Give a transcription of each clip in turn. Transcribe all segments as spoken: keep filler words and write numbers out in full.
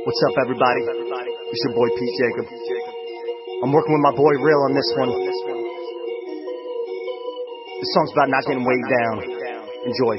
What's up, everybody? It's your boy Pete Jacob. I'm working with my boy Real on this one. This song's about not getting weighed down. Enjoy.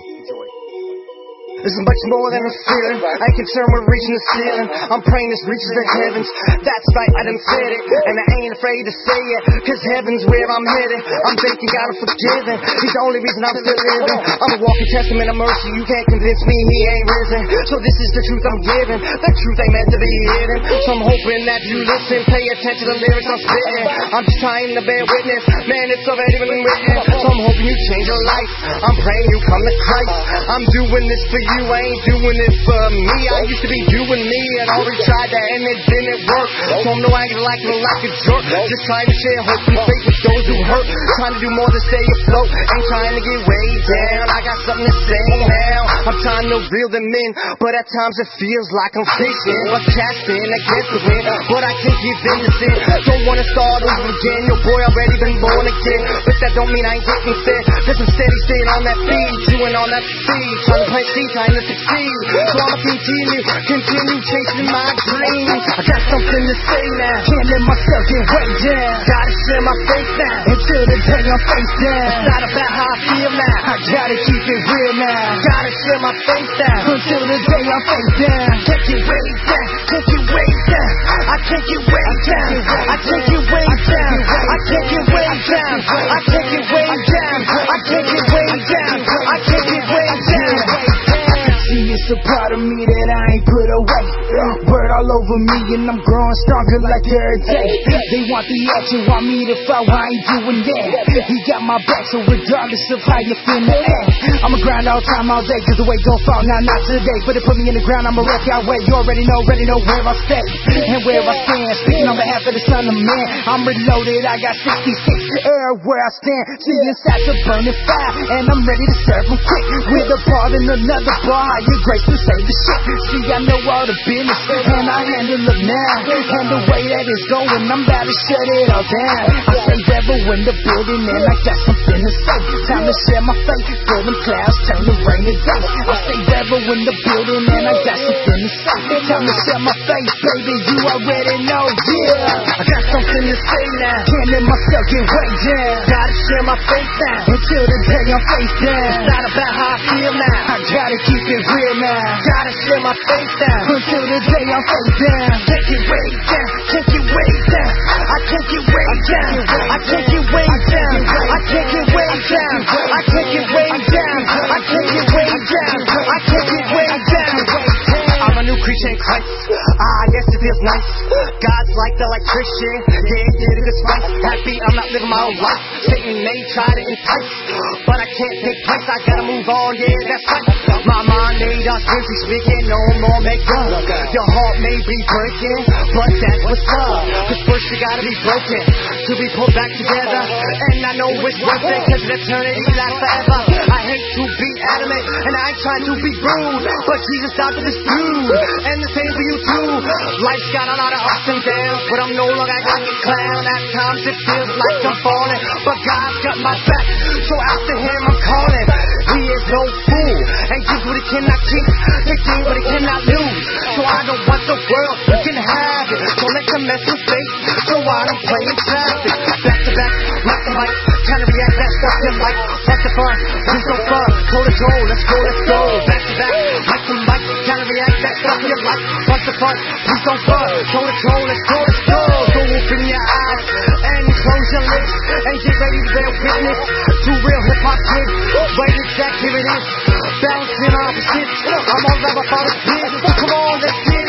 This is much more than a feeling. I ain't concerned with reaching the ceiling. I'm praying this reaches the heavens. That's right, I done said it, and I ain't afraid to say it, cause heaven's where I'm headed. I'm thanking God I'm forgiven. He's the only reason I'm still living. I'm a walking testament of mercy. You can't convince me he ain't risen. So this is the truth I'm giving. That truth ain't meant to be hidden. So I'm hoping that you listen, pay attention to the lyrics I'm spitting. I'm just trying to bear witness. Man, it's already been written. So I'm hoping you change your life. I'm praying you come to Christ. I'm doing this for you, I ain't doing it for me. I used to be doing me and already tried that and it didn't work. So I'm no acting like it like a jerk. Just trying to share hope and faith with those who hurt. Trying to do more to stay afloat. Ain't trying to get way down. I got something to say now. I'm trying to reel them in, but at times it feels like I'm fishing, but casting against the wind. But I can't give in to sin. Don't wanna start over again. Your boy already been born again, but that don't mean I ain't getting fed. Cause I'm steady staying on that feed, chewing on that seed, trying to plant seed, trying to succeed. So I'ma continue, continue chasing my dreams. I got something to say now. Can't let myself get way down. Gotta share my faith now until the day I'm face down. It's not about how I feel now. I gotta keep it real now. Gotta share my faith now until the day I'm face down. Take it way down, take it way down. I take it way down. I take it way down. I take it way down. I take it way down. I take it way down. I take it way down. See, it's a part of me that I ain't put away. Bird all over me and I'm growing stronger like every day. They want the action, want me to fall, I ain't doing that. He got my back, so regardless of how you finna act, I'ma grind all time, all day, cause the weight don't fall, now not today. But it put me in the ground, I'ma wreck out way. You already know, already know where I stay and where I stand. Speaking on behalf of the son of man, I'm reloaded, I got sixty-six air where I stand. See, inside a burning fire, and I'm ready to serve them quick. With a bar and another bar, your grace will save the shit. See, I know all the business, and I handle it now. And the way that it's going, I'm about to shut it all down. I say devil in the building, and I got something to say. Time to share my faith, till them clouds turn to rainy days. I say devil in the building, and I got something to say. Time to share my faith, baby, you already know, yeah. I got something to say now, can't let myself get way down. Gotta share my faith now, until the day I'm face down. It's not about how I feel now, I gotta keep it real now. Gotta share my faith down, until the day I'm face down. Take it way down, take it way down. I take it way down, I take it way down. I take it way down, I take it way down. I take it way down, I take it way down. I'm a new creature in Christ, ah yes it feels nice. God's like the electrician, yeah, yeah, the good spice. Happy I'm not living my own life. Satan may try to entice, but I can't take place. I gotta move on, yeah, that's right. My mind made us busy speaking, no more make up. Your heart may be breaking, but that's what's up. Cause first you gotta be broken to be put back together. And I know it's worth it, cause eternity lasts forever. I hate to be adamant, and I ain't trying to be rude, but Jesus died for this dude, and the same for you too. Life's got a lot of ups and downs, but I'm no longer acting like a clown. At times it feels like I'm falling, but God's got my back, so after him I'm calling. He is no fool, and gives what he cannot keep, takes things what he cannot lose. So I don't want the world, you can have it. Don't let them mess with faith, so I don't play in traffic. Back to back, mic to mic, trying to react that stuff you like. What's the fun? Who's so fun? Toe to toe, let's go, let's go. Back to back, mic to mic, trying to react that stuff you like. What's the fun? Who's so fun? Toe to toe, let's go, let's go. So open your eyes and close your lips and get ready to bear witness to real hip hop kids. Right exact, here it is, balancing opposites. I'm all about my father's kids. Come on, let's get it.